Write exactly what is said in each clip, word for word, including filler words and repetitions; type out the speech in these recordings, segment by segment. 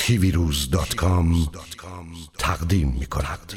تیوی روز دات کام تقدیم می کند.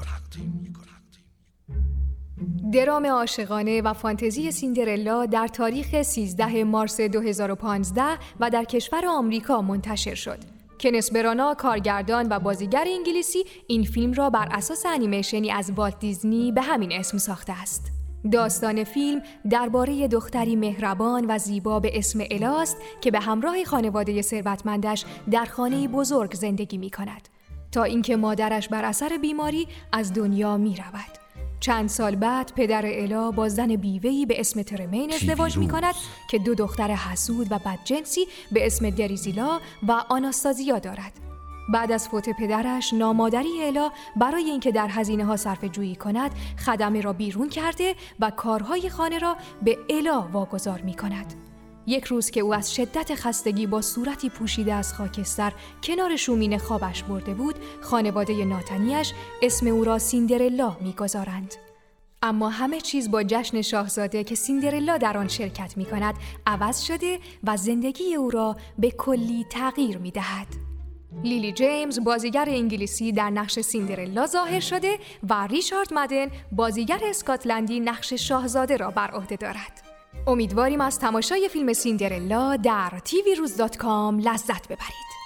درام عاشقانه و فانتزی سیندرلا در تاریخ سیزده مارس دو هزار و پانزده و در کشور آمریکا منتشر شد. کنس برانا، کارگردان و بازیگر انگلیسی، این فیلم را بر اساس انیمیشنی از والت دیزنی به همین اسم ساخته است. داستان فیلم درباره دختری مهربان و زیبا به اسم الا است که به همراه خانواده ثروتمندش در خانه‌ای بزرگ زندگی می‌کند تا اینکه مادرش بر اثر بیماری از دنیا می‌رود. چند سال بعد پدر الا با زن بیوه‌ای به اسم ترمین ازدواج می‌کند که دو دختر حسود و بدجنسی به اسم دریزیلا و آناستازیا دارد. بعد از فوت پدرش، نامادری الا برای اینکه در هزینه‌ها صرفه‌جویی کند، خدمه را بیرون کرده و کارهای خانه را به الا واگذار می‌کند. یک روز که او از شدت خستگی با صورتی پوشیده از خاکستر کنار شومینه خوابش برده بود، خانواده ناتنیش اسم او را سیندرلا می‌گذارند. اما همه چیز با جشن شاهزاده که سیندرلا در آن شرکت می‌کند عوض شده و زندگی او را به کلی تغییر می‌دهد. لیلی جیمز، بازیگر انگلیسی، در نقش سیندرلا ظاهر شده و ریچارد مدن، بازیگر اسکاتلندی، نقش شاهزاده را بر عهده دارد. امیدواریم از تماشای فیلم سیندرلا در تیوی روز دات کام لذت ببرید.